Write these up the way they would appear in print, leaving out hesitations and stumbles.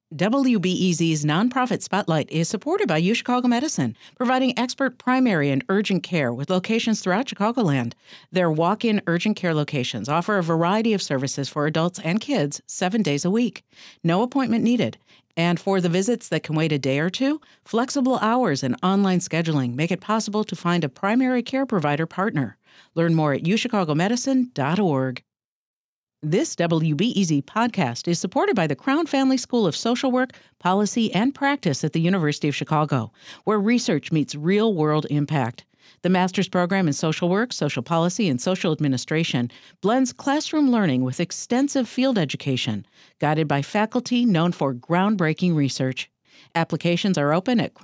WBEZ's nonprofit Spotlight is supported by UChicago Medicine, providing expert primary and urgent care with locations throughout Chicagoland. Their walk-in urgent care locations offer a variety of services for adults and kids 7 days a week. No appointment needed. And for the visits that can wait a day or two, flexible hours and online scheduling make it possible to find a primary care provider partner. Learn more at uchicagomedicine.org. This WBEZ podcast is supported by the Crown Family School of Social Work, Policy, and Practice at the University of Chicago, where research meets real-world impact. The master's program in social work, social policy, and social administration blends classroom learning with extensive field education, guided by faculty known for groundbreaking research. Applications are open at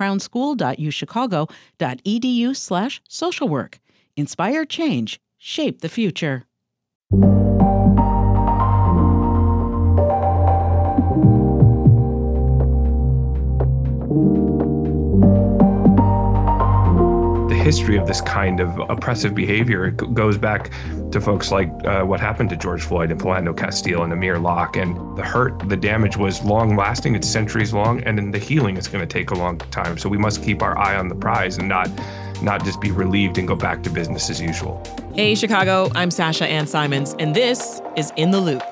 crownschool.uchicago.edu/socialwork. Inspire change, shape the future. History of this kind of oppressive behavior goes back to folks like what happened to George Floyd and Philando Castile and Amir Locke. And the damage was long lasting, it's centuries long, and then the healing is going to take a long time. So we must keep our eye on the prize and not just be relieved and go back to business as usual. Hey, Chicago, I'm Sasha Ann Simons, and this is In the Loop.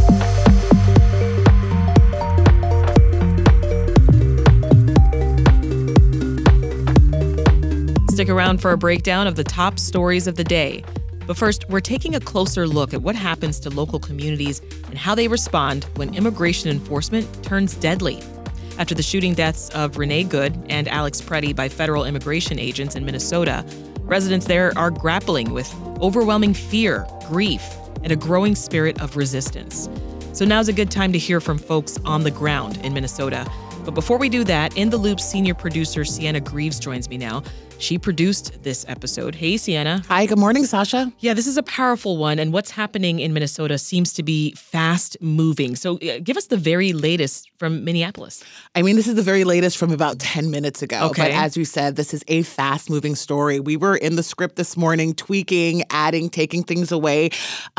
Stick around for a breakdown of the top stories of the day. But first, we're taking a closer look at what happens to local communities and how they respond when immigration enforcement turns deadly. After the shooting deaths of Renee Good and Alex Preddy by federal immigration agents in Minnesota, residents there are grappling with overwhelming fear, grief, and a growing spirit of resistance. So now's a good time to hear from folks on the ground in Minnesota. But before we do that, In the Loop's senior producer, Sienna Greaves, joins me now. She produced this episode. Hey, Sienna. Hi, good morning, Sasha. Yeah, this is a powerful one, and what's happening in Minnesota seems to be fast moving. So give us the very latest from Minneapolis. I mean, this is the very latest from about 10 minutes ago. Okay. But as you said, this is a fast moving story. We were in the script this morning, tweaking, adding, taking things away.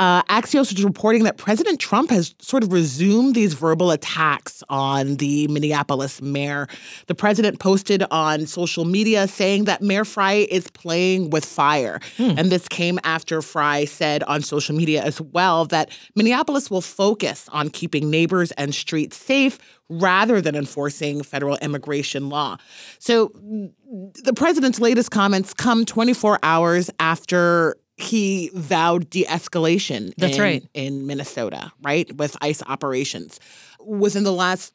Axios is reporting that President Trump has sort of resumed these verbal attacks on the Minneapolis mayor. The president posted on social media saying that Mayor Frey is playing with fire. And this came after Frey said on social media as well that Minneapolis will focus on keeping neighbors and streets safe rather than enforcing federal immigration law. So the president's latest comments come 24 hours after he vowed de-escalation in Minnesota, right, with ICE operations. Within the last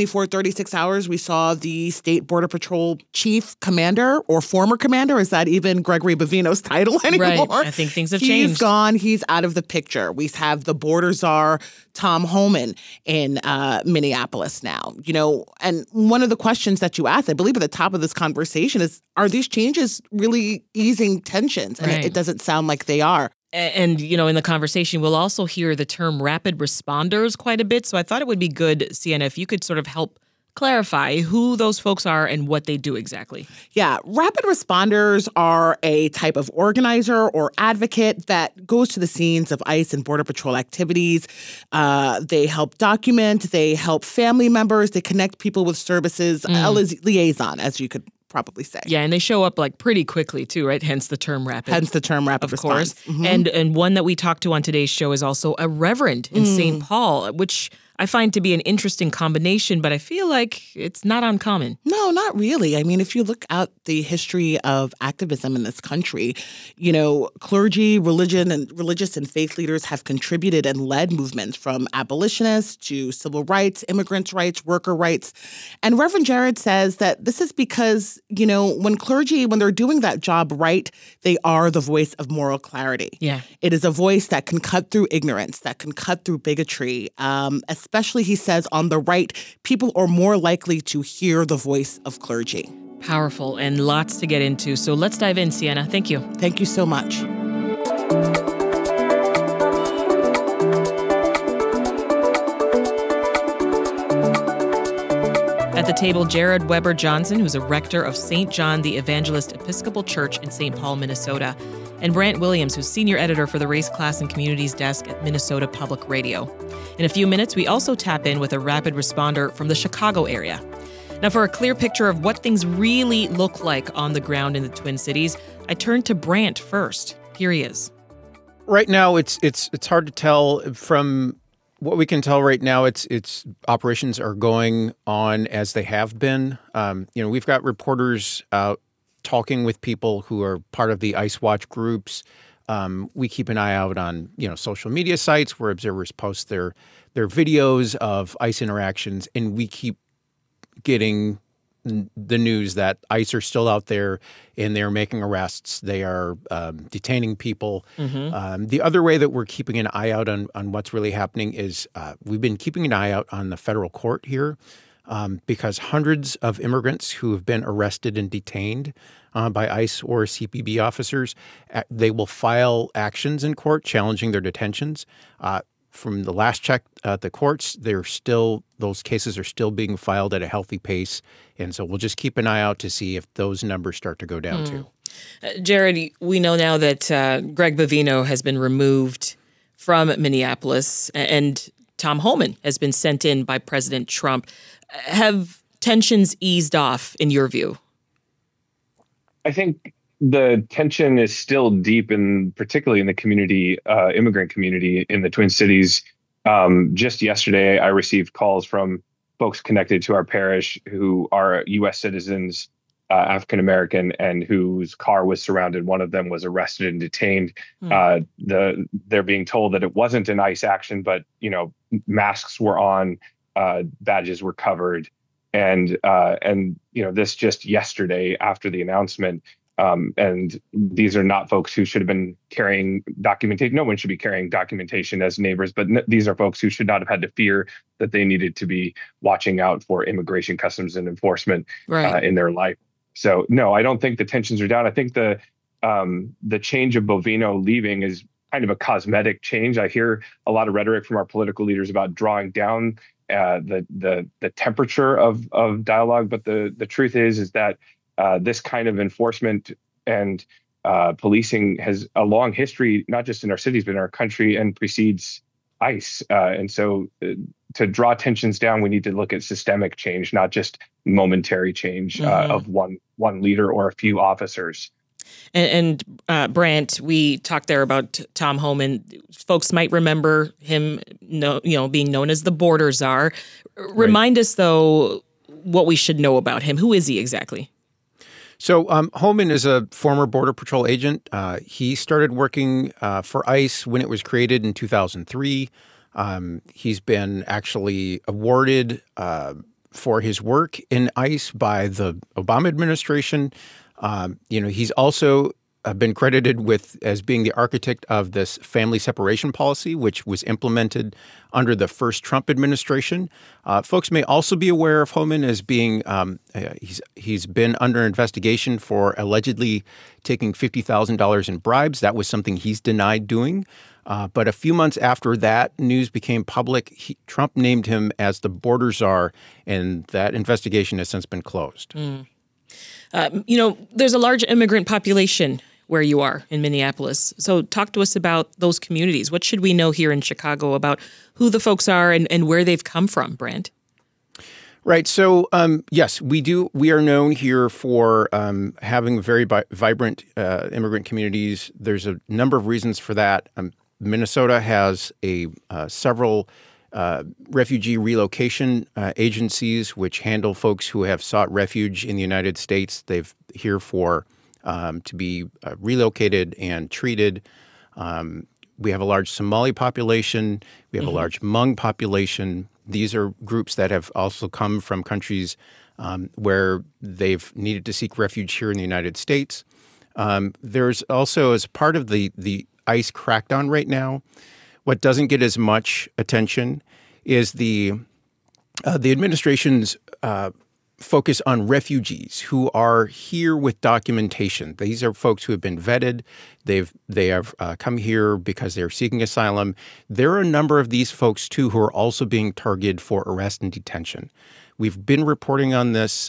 36 hours, we saw the State Border Patrol chief commander or former commander. Is that even Gregory Bovino's title anymore? Right. I think things have changed. He's gone. He's out of the picture. We have the border czar, Tom Homan, in Minneapolis now. You know, and one of the questions that you asked, I believe at the top of this conversation is, are these changes really easing tensions? And it doesn't sound like they are. And, you know, in the conversation, we'll also hear the term rapid responders quite a bit. So I thought it would be good, Sienna, if you could sort of help clarify who those folks are and what they do exactly. Yeah, rapid responders are a type of organizer or advocate that goes to the scenes of ICE and Border Patrol activities. They help document, they help family members, they connect people with services, a liaison, as you could probably say. Yeah, and they show up like pretty quickly too, right? Hence the term rapid. Of response. Course. Mm-hmm. And one that we talked to on today's show is also a reverend in St. Paul, which I find to be an interesting combination, but I feel like it's not uncommon. No, not really. I mean, if you look at the history of activism in this country, you know, clergy, religious and faith leaders have contributed and led movements from abolitionists to civil rights, immigrants' rights, worker rights. And Reverend Jared says that this is because, you know, when they're doing that job right, they are the voice of moral clarity. Yeah. It is a voice that can cut through ignorance, that can cut through bigotry, especially, he says, on the right, people are more likely to hear the voice of clergy. Powerful and lots to get into. So let's dive in, Sienna. Thank you. Thank you so much. At the table, Jared Weber Johnson, who's a rector of St. John the Evangelist Episcopal Church in St. Paul, Minnesota, and Brant Williams, who's senior editor for the Race, Class, and Communities desk at Minnesota Public Radio. In a few minutes, we also tap in with a rapid responder from the Chicago area. Now, for a clear picture of what things really look like on the ground in the Twin Cities, I turn to Brant first. Here he is. Right now, it's hard to tell. From what we can tell right now, it's operations are going on as they have been. We've got reporters out talking with people who are part of the ICE Watch groups. We keep an eye out on social media sites where observers post their videos of ICE interactions, and we keep getting the news that ICE are still out there and they're making arrests. They are detaining people. Mm-hmm. The other way that we're keeping an eye out on what's really happening is we've been keeping an eye out on the federal court here because hundreds of immigrants who have been arrested and detained by ICE or CBP officers, they will file actions in court challenging their detentions. From the last check at the courts, those cases are still being filed at a healthy pace. And so we'll just keep an eye out to see if those numbers start to go down too. Jared, we know now that Greg Bovino has been removed from Minneapolis and Tom Homan has been sent in by President Trump. Have tensions eased off in your view? I think the tension is still deep, particularly in the community, immigrant community in the Twin Cities. Just yesterday, I received calls from folks connected to our parish who are U.S. citizens, African American, and whose car was surrounded. One of them was arrested and detained. They're being told that it wasn't an ICE action, but masks were on, badges were covered, and this just yesterday after the announcement. And these are not folks who should have been carrying documentation. No one should be carrying documentation as neighbors, but these are folks who should not have had to fear that they needed to be watching out for immigration, customs, and enforcement in their life. So, no, I don't think the tensions are down. I think the change of Bovino leaving is kind of a cosmetic change. I hear a lot of rhetoric from our political leaders about drawing down the temperature of dialogue, but the truth is that this kind of enforcement and policing has a long history, not just in our cities, but in our country, and precedes ICE. And so to draw tensions down, we need to look at systemic change, not just momentary change of one leader or a few officers. And Brant, we talked there about Tom Homan. Folks might remember him, being known as the border czar. Remind us, though, what we should know about him. Who is he exactly? So Homan is a former Border Patrol agent. He started working for ICE when it was created in 2003. He's been actually awarded for his work in ICE by the Obama administration. He's also been credited as being the architect of this family separation policy, which was implemented under the first Trump administration. Folks may also be aware of Homan as being he's been under investigation for allegedly taking $50,000 in bribes. That was something he's denied doing. But a few months after that news became public, Trump named him as the border czar, and that investigation has since been closed. There's a large immigrant population where you are in Minneapolis. So talk to us about those communities. What should we know here in Chicago about who the folks are and where they've come from, Brant? Right. So, yes, we do. We are known here for having very vibrant immigrant communities. There's a number of reasons for that. Minnesota has several refugee relocation agencies which handle folks who have sought refuge in the United States. They've here for to be relocated and treated. We have a large Somali population. We have a large Hmong population. These are groups that have also come from countries where they've needed to seek refuge here in the United States. There's also, as part of the ICE crackdown right now, what doesn't get as much attention is the administration's focus on refugees who are here with documentation. These are folks who have been vetted. They have come here because they're seeking asylum. There are a number of these folks, too, who are also being targeted for arrest and detention. We've been reporting on this,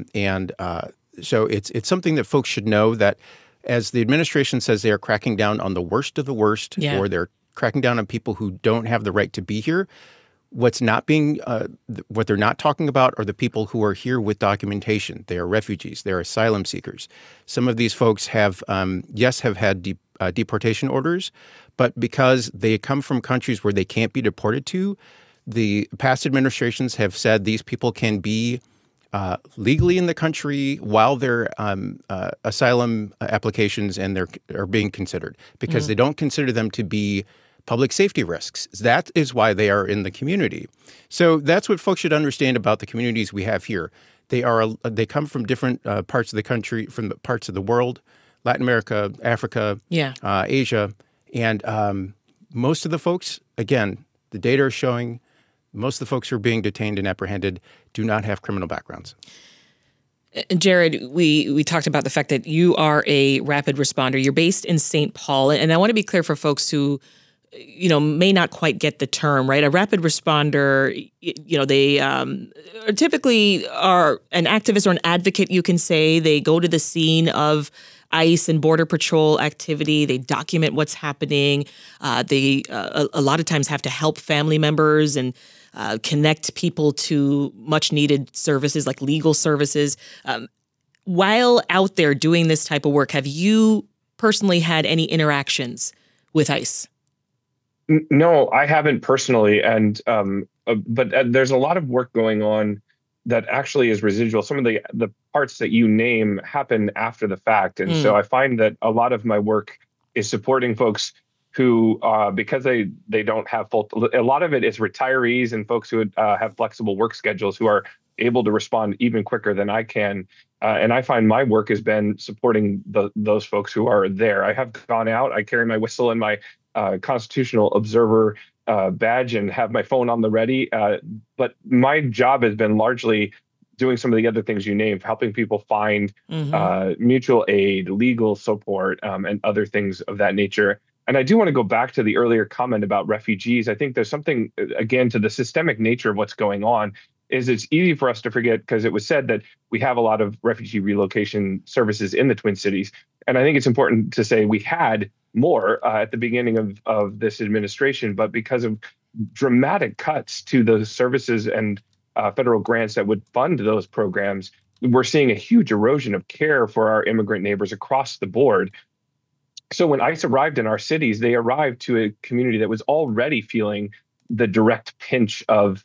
so it's something that folks should know, that as the administration says they are cracking down on the worst of the worst, or they're cracking down on people who don't have the right to be here. What they're not talking about are the people who are here with documentation. They are refugees. They are asylum seekers. Some of these folks have had deportation orders, but because they come from countries where they can't be deported to, the past administrations have said these people can be legally in the country while their asylum applications are being considered, because they don't consider them to be public safety risks. That is why they are in the community. So that's what folks should understand about the communities we have here. They come from different parts of the country, from parts of the world, Latin America, Africa, Asia, and most of the folks, again, the data are showing most of the folks who are being detained and apprehended do not have criminal backgrounds. Jared, we talked about the fact that you are a rapid responder. You're based in St. Paul, and I want to be clear for folks who may not quite get the term, right? A rapid responder, they typically are an activist or an advocate, you can say. They go to the scene of ICE and Border Patrol activity. They document what's happening. They a lot of times have to help family members and connect people to much needed services like legal services. While out there doing this type of work, have you personally had any interactions with ICE? No, I haven't personally, but there's a lot of work going on that actually is residual. Some of the parts that you name happen after the fact, and so I find that a lot of my work is supporting folks who, because they don't have a lot of it is retirees and folks who have flexible work schedules who are able to respond even quicker than I can. And I find my work has been supporting those folks who are there. I have gone out. I carry my whistle and my constitutional observer badge and have my phone on the ready. But my job has been largely doing some of the other things you named, helping people find mutual aid, legal support, and other things of that nature. And I do want to go back to the earlier comment about refugees. I think there's something, again, to the systemic nature of what's going on. Is it's easy for us to forget, because it was said that we have a lot of refugee relocation services in the Twin Cities. And I think it's important to say we had more at the beginning of this administration, but because of dramatic cuts to the services and federal grants that would fund those programs, we're seeing a huge erosion of care for our immigrant neighbors across the board. So when ICE arrived in our cities, they arrived to a community that was already feeling the direct pinch of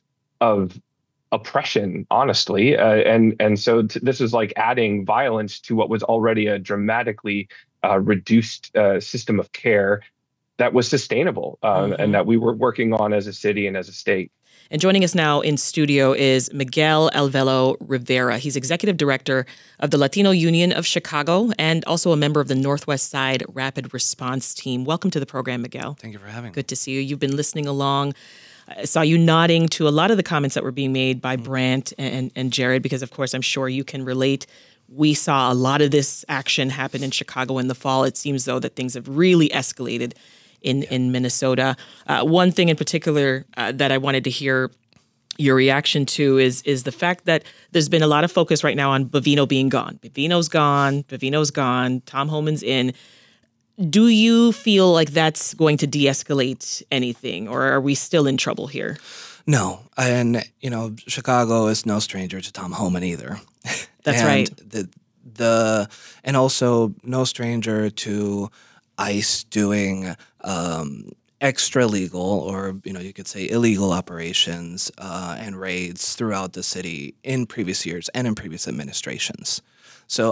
oppression, honestly. And so this is like adding violence to what was already a dramatically reduced system of care that was sustainable and that we were working on as a city and as a state. And joining us now in studio is Miguel Alvelo Rivera. He's executive director of the Latino Union of Chicago and also a member of the Northwest Side Rapid Response Team. Welcome to the program, Miguel. Thank you for having me. Good to see you. You've been listening along. I saw you nodding to a lot of the comments that were being made by Brant and Jared, because, of course, I'm sure you can relate. We saw a lot of this action happen in Chicago in the fall. It seems, though, that things have really escalated in Minnesota. One thing in particular that I wanted to hear your reaction to is the fact that there's been a lot of focus right now on Bavino being gone. Bavino's gone. Tom Homan's in. Do you feel like that's going to de-escalate anything, or are we still in trouble here? No, and Chicago is no stranger to Tom Homan either. That's and right. And also no stranger to ICE doing extra legal, or you could say illegal operations and raids throughout the city in previous years and in previous administrations. So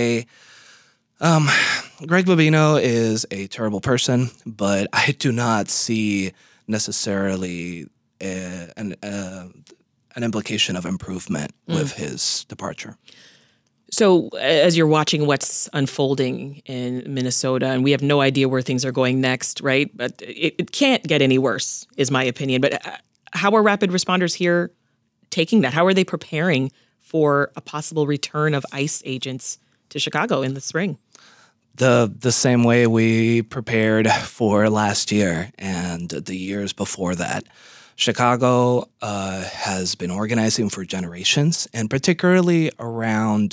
Greg Bavino is a terrible person, but I do not see necessarily an implication of improvement with his departure. So as you're watching what's unfolding in Minnesota, and we have no idea where things are going next, right? But it can't get any worse, is my opinion. But how are rapid responders here taking that? How are they preparing for a possible return of ICE agents to Chicago in the spring? The same way we prepared for last year and the years before that. Chicago has been organizing for generations, and particularly around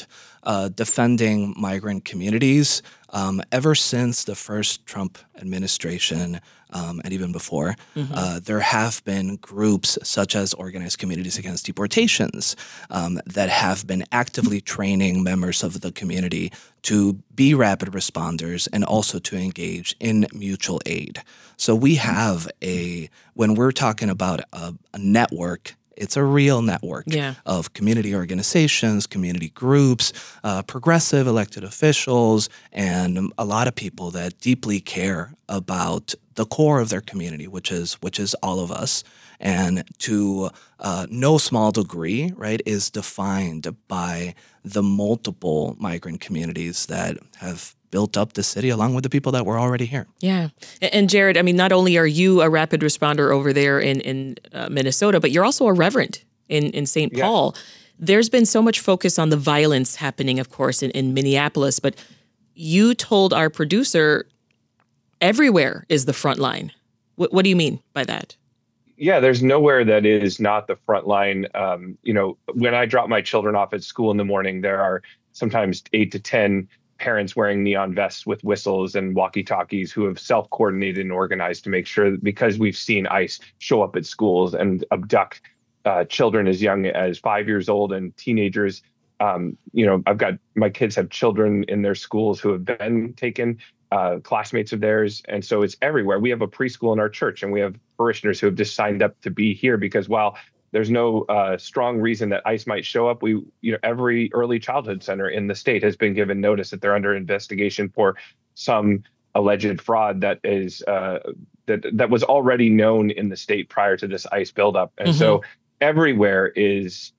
defending migrant communities ever since the first Trump administration and even before. There have been groups such as Organized Communities Against Deportations that have been actively training members of the community to be rapid responders and also to engage in mutual aid. So we have when we're talking about a network, it's a real network of community organizations, community groups, progressive elected officials, and a lot of people that deeply care about the core of their community, which is all of us. And to no small degree, right, is defined by the multiple migrant communities that have built up the city along with the people that were already here. Yeah. And Jared, I mean, not only are you a rapid responder over there in Minnesota, but you're also a reverend in St. Paul. There's been so much focus on the violence happening, of course, in Minneapolis, but you told our producer everywhere is the front line. What do you mean by that? Yeah, there's nowhere that is not the front line. When I drop my children off at school in the morning, there are sometimes 8 to 10 parents wearing neon vests with whistles and walkie-talkies who have self-coordinated and organized to make sure that, because we've seen ICE show up at schools and abduct children as young as 5 years old and teenagers. I've got my kids have children in their schools who have been taken, classmates of theirs. And so it's everywhere. We have a preschool in our church, and we have parishioners who have just signed up to be here because while there's no strong reason that ICE might show up, every early childhood center in the state has been given notice that they're under investigation for some alleged fraud that is that was already known in the state prior to this ICE buildup. And so everywhere is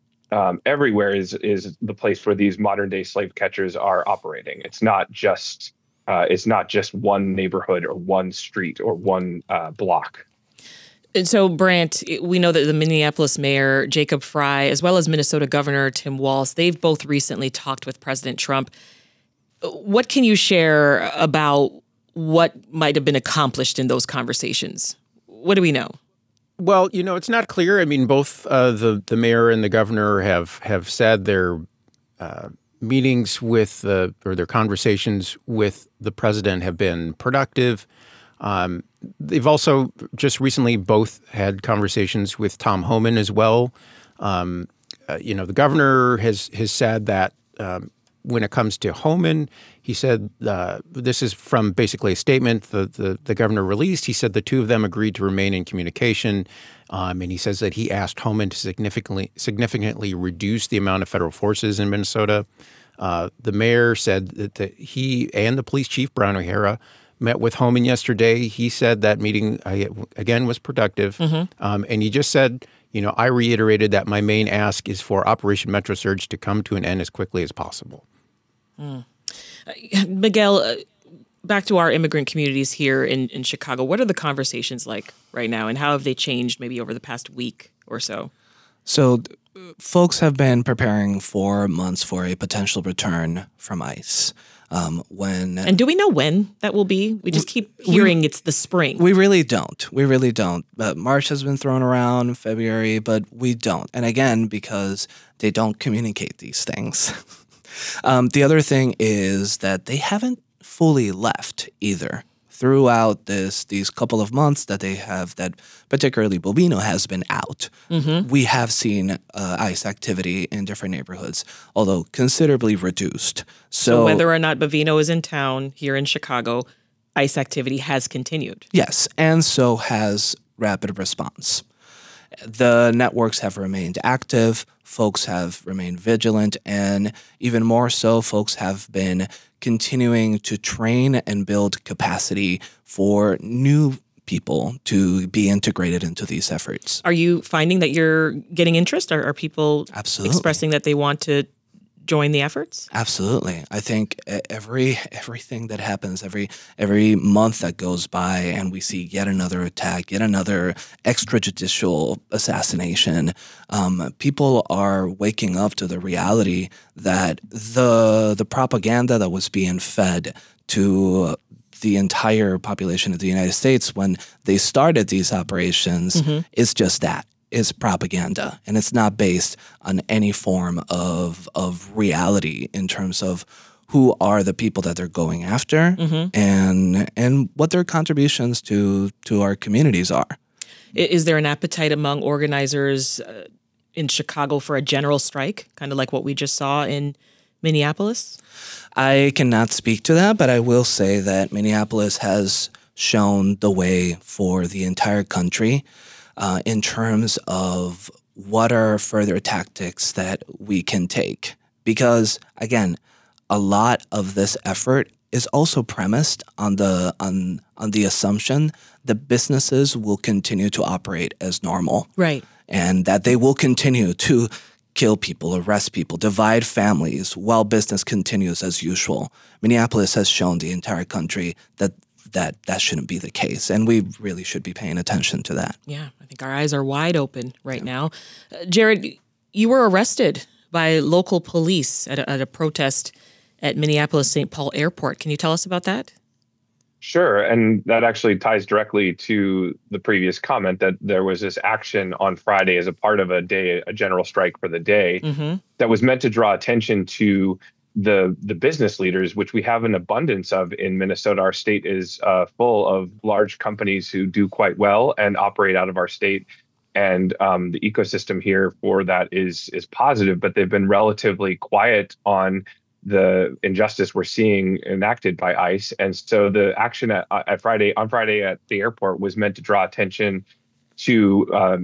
the place where these modern day slave catchers are operating. It's not just one neighborhood or one street or one block. And so, Brant, we know that the Minneapolis mayor, Jacob Frey, as well as Minnesota Governor Tim Walz, they've both recently talked with President Trump. What can you share about what might have been accomplished in those conversations? What do we know? Well, it's not clear. I mean, both the mayor and the governor have said their meetings with or their conversations with the president have been productive. They've also just recently both had conversations with Tom Homan as well. The governor has said that when it comes to Homan, he said this is from basically a statement the governor released. He said the two of them agreed to remain in communication, and he says that he asked Homan to significantly reduce the amount of federal forces in Minnesota. The mayor said that he and the police chief, Brian O'Hara, met with Homan yesterday. He said that meeting, again, was productive. And he just said, I reiterated that my main ask is for Operation Metro Surge to come to an end as quickly as possible. Miguel, back to our immigrant communities here in Chicago, what are the conversations like right now, and how have they changed maybe over the past week or so? So folks have been preparing for months for a potential return from ICE. And do we know when that will be? We just keep hearing it's the spring. We really don't. March has been thrown around, February, but we don't. And again, because they don't communicate these things. The other thing is that they haven't fully left either. Throughout these couple of months that they have, that particularly Bobino has been out, we have seen ICE activity in different neighborhoods, although considerably reduced. So whether or not Bobino is in town here in Chicago, ICE activity has continued. Yes, and so has rapid response. The networks have remained active, folks have remained vigilant, and even more so, folks have been continuing to train and build capacity for new people to be integrated into these efforts. Are you finding that you're getting interest? Are people Absolutely. Expressing that they want to join the efforts? Absolutely. I think everything that happens, every month that goes by and we see yet another attack, yet another extrajudicial assassination, people are waking up to the reality that the propaganda that was being fed to the entire population of the United States when they started these operations is just that. is propaganda, and it's not based on any form of reality in terms of who are the people that they're going after and what their contributions to our communities are. Is there an appetite among organizers in Chicago for a general strike, kind of like what we just saw in Minneapolis? I cannot speak to that, but I will say that Minneapolis has shown the way for the entire country in terms of what are further tactics that we can take. Because, again, a lot of this effort is also premised on the assumption that businesses will continue to operate as normal. Right. And that they will continue to kill people, arrest people, divide families while business continues as usual. Minneapolis has shown the entire country that shouldn't be the case, and we really should be paying attention to that. Yeah, I think our eyes are wide open right now. Jared, you were arrested by local police at a protest at Minneapolis St. Paul Airport. Can you tell us about that? Sure. And that actually ties directly to the previous comment that there was this action on Friday as a part of a general strike for the day that was meant to draw attention to the business leaders, which we have an abundance of in Minnesota. Our state is full of large companies who do quite well and operate out of our state. And the ecosystem here for that is positive, but they've been relatively quiet on the injustice we're seeing enacted by ICE. And so the action on Friday at the airport was meant to draw attention to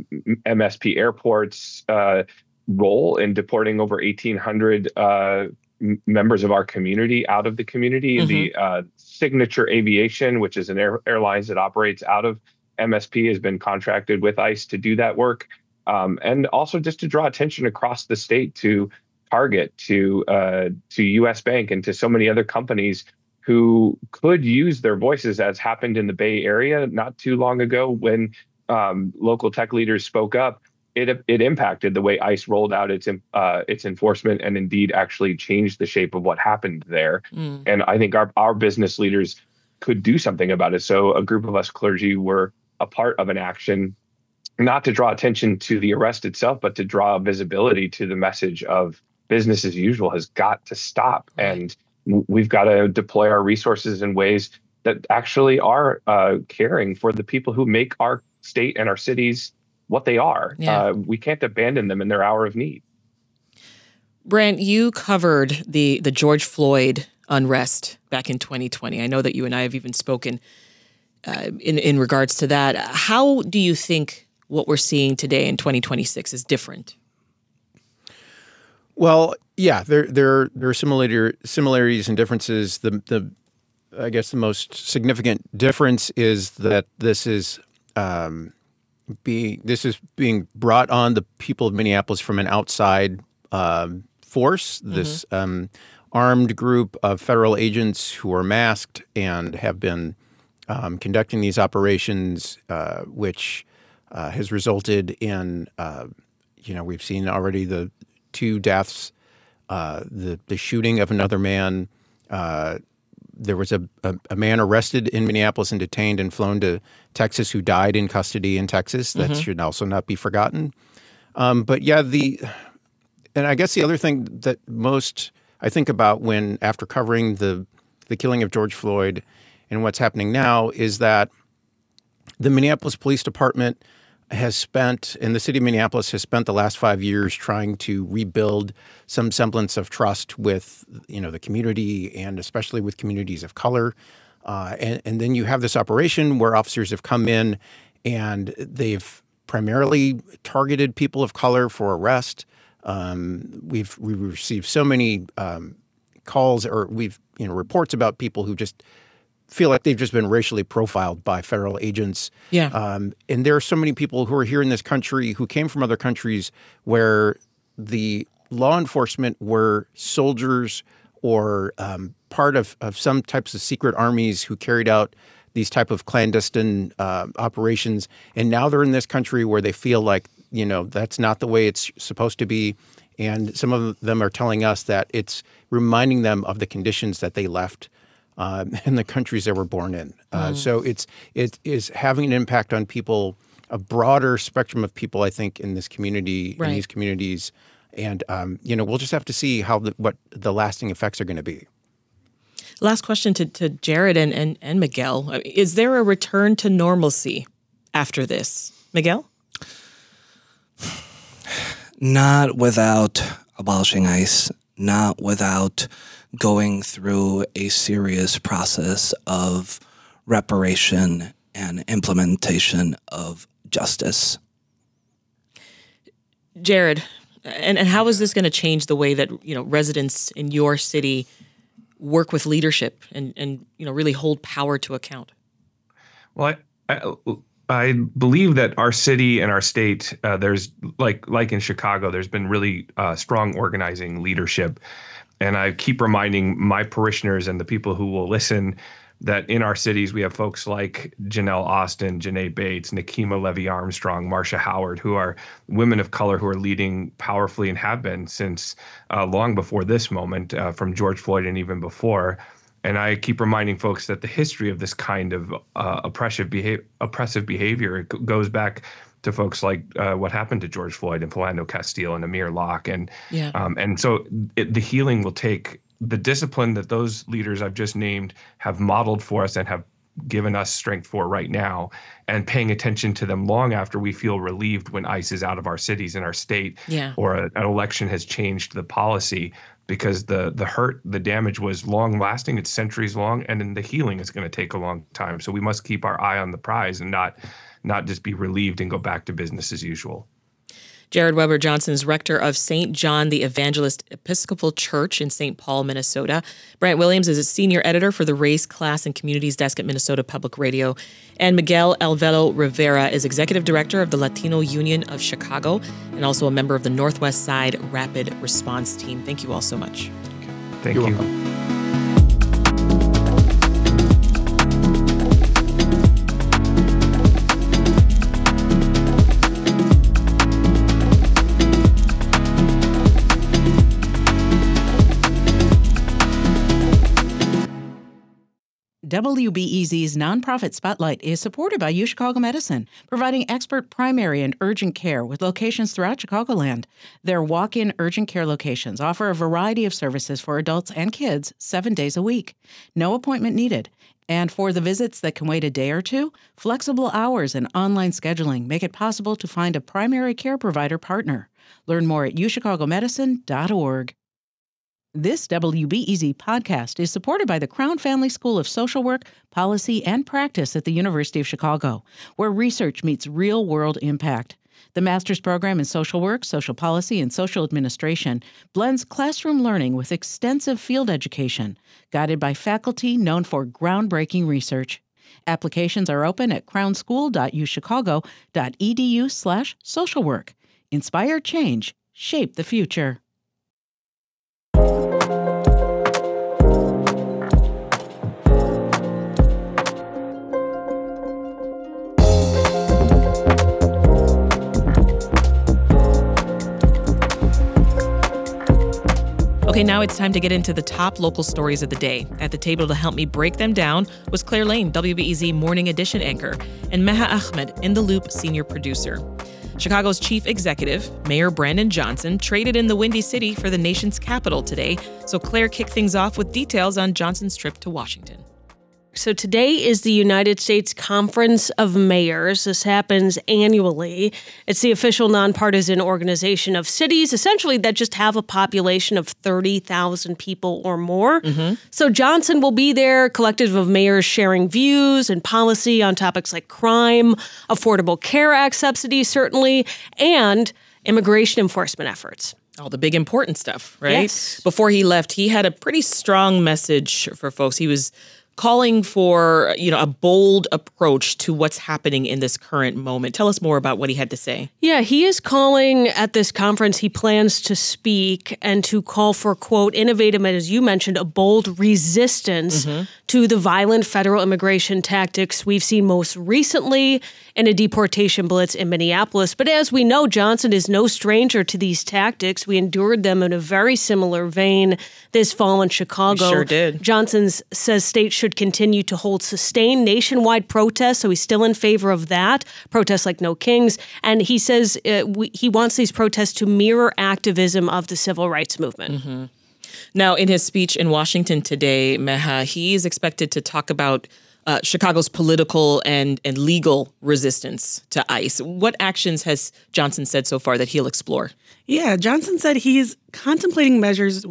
MSP Airport's role in deporting over 1,800 members of our community out of the community. The Signature Aviation, which is an airlines that operates out of MSP, has been contracted with ICE to do that work. And also just to draw attention across the state to Target, to U.S. Bank, and to so many other companies who could use their voices, as happened in the Bay Area not too long ago when local tech leaders spoke up. It impacted the way ICE rolled out its enforcement and indeed actually changed the shape of what happened there. And I think our business leaders could do something about it. So a group of us clergy were a part of an action, not to draw attention to the arrest itself, but to draw visibility to the message of business as usual has got to stop. And we've got to deploy our resources in ways that actually are caring for the people who make our state and our cities what they are. Yeah. We can't abandon them in their hour of need. Brant, you covered the George Floyd unrest back in 2020. I know that you and I have even spoken in regards to that. How do you think what we're seeing today in 2026 is different? Well, yeah, there are similarities and differences. I guess the most significant difference is that this is being brought on the people of Minneapolis from an outside force. This armed group of federal agents who are masked and have been conducting these operations, which has resulted in we've seen already the 2 deaths, the shooting of another man. There was a man arrested in Minneapolis and detained and flown to Texas who died in custody in Texas. That should also not be forgotten. But yeah, and I guess the other thing that most I think about after covering the killing of George Floyd and what's happening now is that the Minneapolis Police Department and the city of Minneapolis has spent the last 5 years trying to rebuild some semblance of trust with, the community and especially with communities of color. And then you have this operation where officers have come in and they've primarily targeted people of color for arrest. We've received so many calls or reports about people who just feel like they've just been racially profiled by federal agents. Yeah. And there are so many people who are here in this country who came from other countries where the law enforcement were soldiers or part of some types of secret armies who carried out these type of clandestine operations. And now they're in this country where they feel like, that's not the way it's supposed to be. And some of them are telling us that it's reminding them of the conditions that they left in the countries they were born in. So it is having an impact on people a broader spectrum of people, I think, in this community, in these communities. And, we'll just have to see what the lasting effects are going to be. Last question to Jared and Miguel. Is there a return to normalcy after this? Miguel? Not without abolishing ICE, not without going through a serious process of reparation and implementation of justice. Jared, and how is this going to change the way that residents in your city work with leadership and really hold power to account? Well, I believe that our city and our state, there's like in Chicago, there's been really strong organizing leadership. And I keep reminding my parishioners and the people who will listen that in our cities, we have folks like Janelle Austin, Janae Bates, Nikema Levy-Armstrong, Marcia Howard, who are women of color who are leading powerfully and have been since long before this moment, from George Floyd and even before. And I keep reminding folks that the history of this kind of oppressive behavior goes back to folks like what happened to George Floyd and Philando Castile and Amir Locke. And so the healing will take the discipline that those leaders I've just named have modeled for us and have given us strength for right now, and paying attention to them long after we feel relieved when ICE is out of our cities and our state, or an election has changed the policy, because the hurt, the damage was long lasting, it's centuries long, and then the healing is going to take a long time. So we must keep our eye on the prize and not just be relieved and go back to business as usual. Jared Weber Johnson is rector of St. John the Evangelist Episcopal Church in St. Paul, Minnesota. Brant Williams is a senior editor for the Race, Class, and Communities Desk at Minnesota Public Radio. And Miguel Alvelo Rivera is executive director of the Latino Union of Chicago and also a member of the Northwest Side Rapid Response Team. Thank you all so much. Thank you. Welcome. WBEZ's Nonprofit Spotlight is supported by UChicago Medicine, providing expert primary and urgent care with locations throughout Chicagoland. Their walk-in urgent care locations offer a variety of services for adults and kids 7 days a week. No appointment needed. And for the visits that can wait a day or two, flexible hours and online scheduling make it possible to find a primary care provider partner. Learn more at uchicagomedicine.org. This WBEZ podcast is supported by the Crown Family School of Social Work, Policy, and Practice at the University of Chicago, where research meets real-world impact. The master's program in social work, social policy, and social administration blends classroom learning with extensive field education, guided by faculty known for groundbreaking research. Applications are open at crownschool.uchicago.edu/socialwork. Inspire change, shape the future. Okay, now it's time to get into the top local stories of the day. At the table to help me break them down was Claire Lane, WBEZ Morning Edition anchor, and Meha Ahmed, In the Loop senior producer. Chicago's chief executive, Mayor Brandon Johnson, traded in the Windy City for the nation's capital today. So Claire kicked things off with details on Johnson's trip to Washington. So today is the United States Conference of Mayors. This happens annually. It's the official nonpartisan organization of cities, essentially, that just have a population of 30,000 people or more. So Johnson will be there, collective of mayors sharing views and policy on topics like crime, Affordable Care Act subsidies, certainly, and immigration enforcement efforts. All the big important stuff, right? Yes. Before he left, he had a pretty strong message for folks. He was calling for, a bold approach to what's happening in this current moment. Tell us more about what he had to say. Yeah, he is calling at this conference, he plans to speak and to call for, quote, innovative, as you mentioned, a bold resistance to to the violent federal immigration tactics we've seen most recently in a deportation blitz in Minneapolis. But as we know, Johnson is no stranger to these tactics. We endured them in a very similar vein this fall in Chicago. We sure did. Johnson says states should continue to hold sustained nationwide protests, so he's still in favor of that, protests like No Kings. And he says he wants these protests to mirror activism of the civil rights movement. Mm-hmm. Now, in his speech in Washington today, Meha, he is expected to talk about Chicago's political and legal resistance to ICE. What actions has Johnson said so far that he'll explore? Yeah, Johnson said he's contemplating measures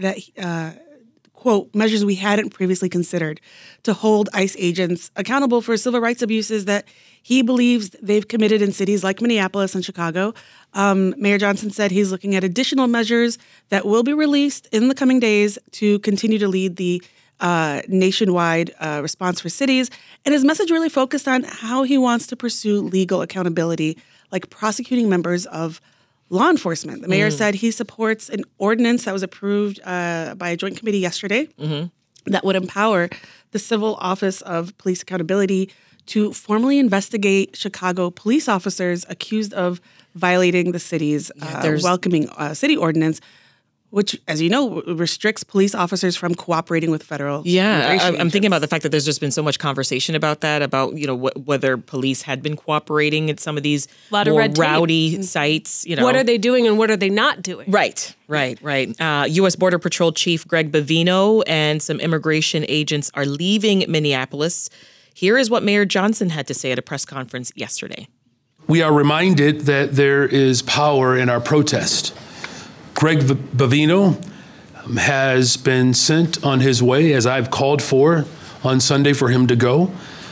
quote, measures we hadn't previously considered to hold ICE agents accountable for civil rights abuses that he believes they've committed in cities like Minneapolis and Chicago. Mayor Johnson said he's looking at additional measures that will be released in the coming days to continue to lead the nationwide response for cities. And his message really focused on how he wants to pursue legal accountability, like prosecuting members of law enforcement. The mayor said he supports an ordinance that was approved by a joint committee yesterday that would empower the Civil Office of Police Accountability to formally investigate Chicago police officers accused of violating the city's welcoming city ordinance, which, as you know, restricts police officers from cooperating with federal immigration I'm thinking agents. about the fact that there's just been so much conversation about that, about, whether police had been cooperating at some of these Lot of more red tape. rowdy sites. What are they doing and what are they not doing? Right. U.S. Border Patrol Chief Greg Bavino and some immigration agents are leaving Minneapolis. Here is what Mayor Johnson had to say at a press conference yesterday. We are reminded that there is power in our protest. Greg Bavino has been sent on his way, as I've called for on Sunday for him to go.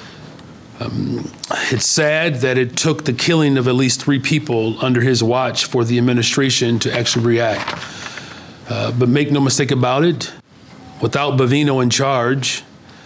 It's sad that it took the killing of at least 3 people under his watch for the administration to actually react. But make no mistake about it, without Bavino in charge,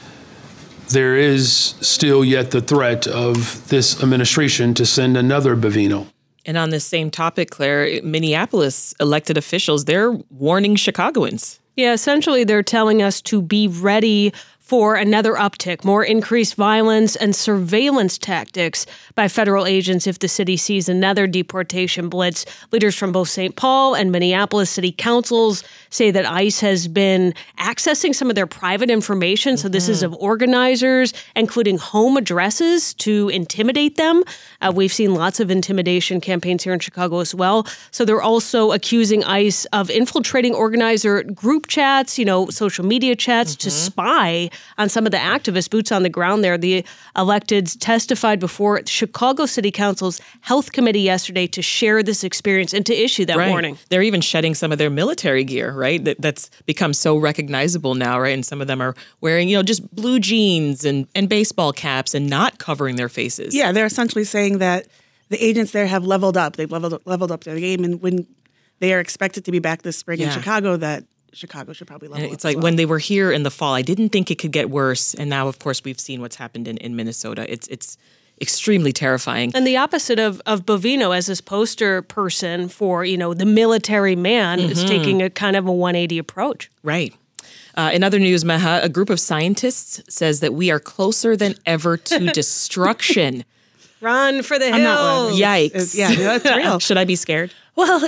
there is still yet the threat of this administration to send another Bavino. And on this same topic, Claire, Minneapolis elected officials, they're warning Chicagoans. Yeah, essentially they're telling us to be ready for another uptick, more increased violence and surveillance tactics by federal agents if the city sees another deportation blitz. Leaders from both St. Paul and Minneapolis city councils say that ICE has been accessing some of their private information. So this is of organizers, including home addresses, to intimidate them. We've seen lots of intimidation campaigns here in Chicago as well. So they're also accusing ICE of infiltrating organizer group chats, social media chats to spy on some of the activists, boots on the ground there. The electeds testified before Chicago City Council's Health Committee yesterday to share this experience and to issue that warning. They're even shedding some of their military gear, right? That's become so recognizable now, right? And some of them are wearing, just blue jeans and baseball caps and not covering their faces. Yeah, they're essentially saying that the agents there have leveled up. They've leveled up their game. And when they are expected to be back this spring in Chicago, that Chicago should probably level up. It's like when they were here in the fall, I didn't think it could get worse. And now, of course, we've seen what's happened in Minnesota. It's extremely terrifying. And the opposite of Bavino as this poster person for, the military man is taking a kind of a 180 approach. Right. In other news, Meha, a group of scientists says that we are closer than ever to destruction. Run for the hills. I'm not running. Yikes. That's real. Should I be scared? Well,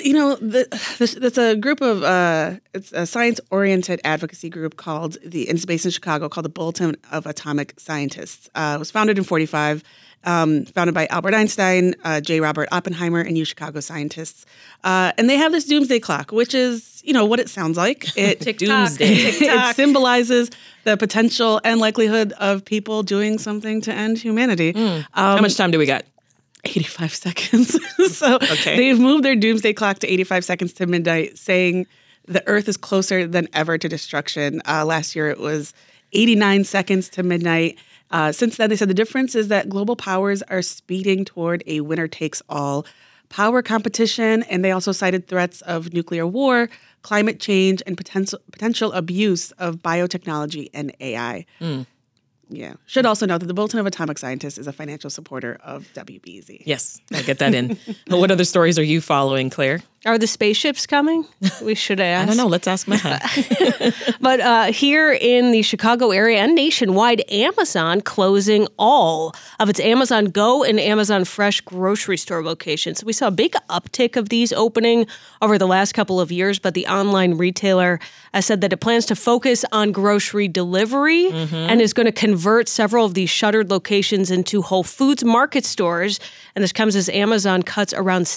it's a group of it's a science-oriented advocacy group called it's based in Chicago, called the Bulletin of Atomic Scientists. It was founded in 1945, founded by Albert Einstein, J. Robert Oppenheimer, and Chicago scientists. And they have this doomsday clock, which is, what it sounds like. It Doomsday. It symbolizes the potential and likelihood of people doing something to end humanity. How much time do we got? 85 seconds. So they've moved their doomsday clock to 85 seconds to midnight, saying the Earth is closer than ever to destruction. Last year it was 89 seconds to midnight. Since then, they said the difference is that global powers are speeding toward a winner-takes-all power competition, and they also cited threats of nuclear war, climate change, and potential abuse of biotechnology and AI. Yeah. Should also note that the Bulletin of Atomic Scientists is a financial supporter of WBEZ. Yes, I'll get that in. What other stories are you following, Claire? Are the spaceships coming? We should ask. I don't know. Let's ask Matt. But here in the Chicago area and nationwide, Amazon closing all of its Amazon Go and Amazon Fresh grocery store locations. We saw a big uptick of these opening over the last couple of years, but the online retailer has said that it plans to focus on grocery delivery and is going to convert several of these shuttered locations into Whole Foods Market stores. And this comes as Amazon cuts around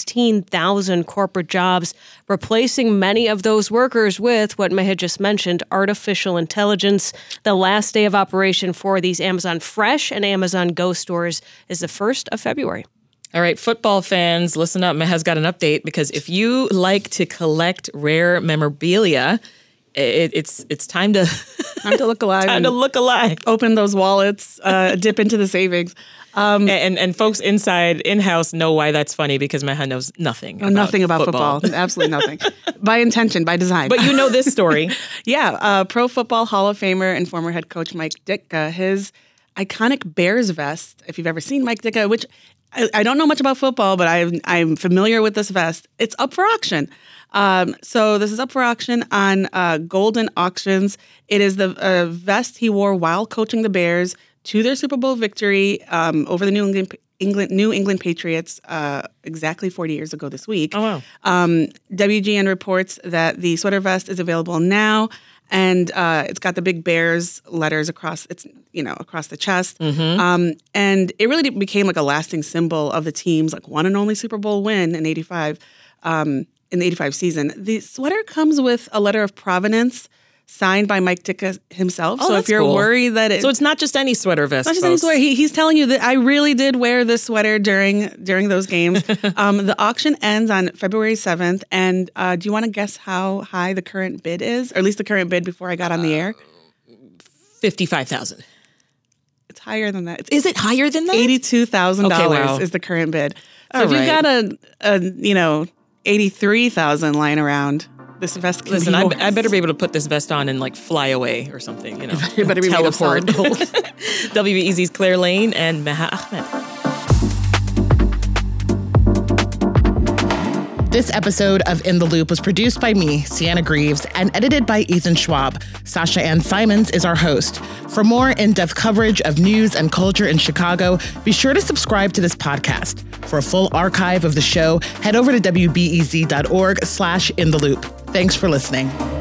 16,000 corporate jobs, replacing many of those workers with what May had just mentioned, artificial intelligence. The last day of operation for these Amazon Fresh and Amazon Go stores is the 1st of February. All right, football fans, listen up. Meha's got an update because if you like to collect rare memorabilia, it's time to look alive. Time to look alive. Open those wallets, dip into the savings. And folks in-house know why that's funny because Meha knows nothing. Nothing about football. Absolutely nothing. By intention, by design. But you know this story. Yeah. Pro Football Hall of Famer and former head coach Mike Ditka, his iconic Bears vest, if you've ever seen Mike Ditka, which I don't know much about football, but I'm familiar with this vest. It's up for auction. So this is up for auction on Golden Auctions. It is the vest he wore while coaching the Bears to their Super Bowl victory over the New England Patriots exactly 40 years ago this week. Oh, wow. WGN reports that the sweater vest is available now, and it's got the big Bears letters across the chest. And it really became like a lasting symbol of the team's like one and only Super Bowl win in '85, in the '85 season. The sweater comes with a letter of provenance signed by Mike Ditka himself. Oh, so that's if you're cool. worried that So it's not just any sweater vest. Not just any sweater. He's telling you that I really did wear this sweater during those games. The auction ends on February 7th. And do you want to guess how high the current bid is? Or at least the current bid before I got on the air? $55,000. It's higher than that. Is it higher than that? $82,000 Okay, wow. is the current bid. So All if you've right. got a $83,000 lying around, this vest can Listen, be yours. I better be able to put this vest on and like fly away or something, you know. You better be made of solid teleport. gold. WBEZ's Claire Lane and Meha Ahmed. This episode of In the Loop was produced by me, Sienna Greaves, and edited by Ethan Schwab. Sasha Ann Simons is our host. For more in-depth coverage of news and culture in Chicago, be sure to subscribe to this podcast. For a full archive of the show, head over to WBEZ.org/InTheLoop. Thanks for listening.